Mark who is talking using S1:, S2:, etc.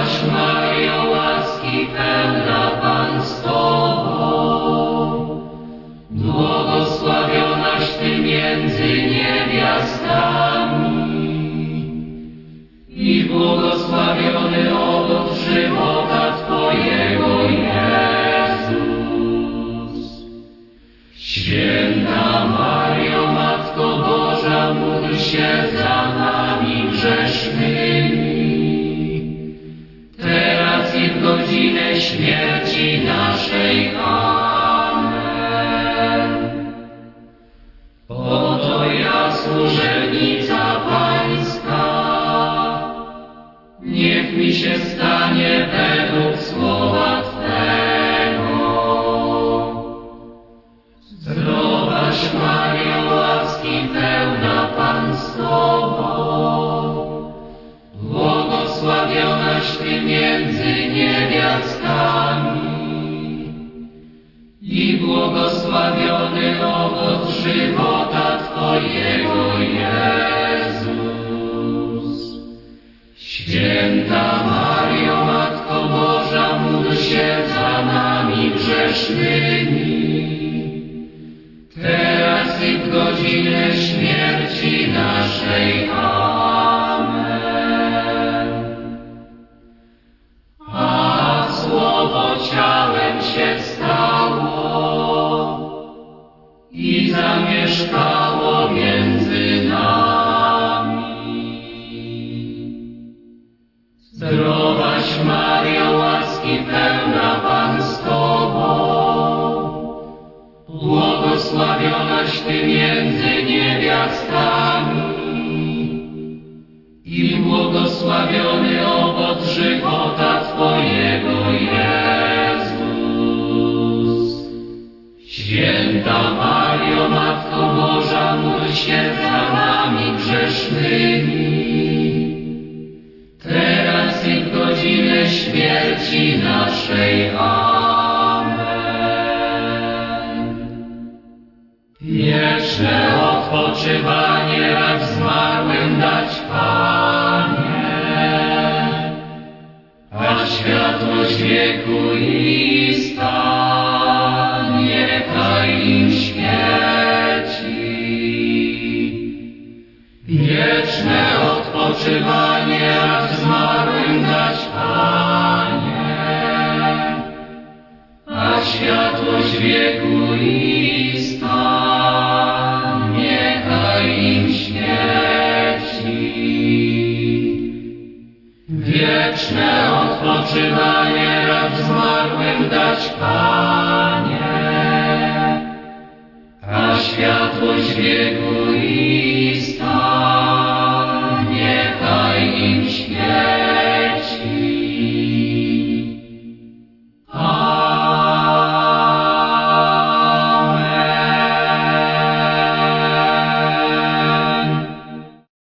S1: Zdrowaś Maryjo, łaski pełna, Pan z Tobą, błogosławionaś Ty między niewiastami i błogosławiony owoc żywota Twojego, Jezus. Święta Maryjo, Matko Boża, módl się za nami grzesznymi, teraz i w godzinę śmierci naszej. Amen. Oto ja, służebnica Pańska, niech mi się stanie według słowa Twego. Zdrowaś Maryjo, łaski pełna, Pan z Tobą, błogosławionaś Ty między niewiastami i błogosławiony owoc żywota Twojego, Jezus. Święta Maryjo, Matko Boża, módl się za nami grzesznymi, teraz i w godzinę śmierci naszej. Amen. A Słowo ciałem się stało i zamieszkało między nami. Zdrowaś Maryjo, łaski pełna, Pan z Tobą, błogosławionaś Ty między niewiastami i błogosławiony owoc żywota Twojego, Jezus. Święta Maryjo, Matko Boża, módl się za nami grzesznymi, teraz i w godzinę śmierci naszej. Amen. Wieczne odpoczywanie racz zmarłym dać, Panie, a światłość wieku ista niechaj im świeci. Wieczne odpoczywanie racz zmarłym dać, Panie, a światłość wieku ista niechaj im świeci. Wieczne odpoczywanie racz zmarłym dać, Panie, a światłość wieku ista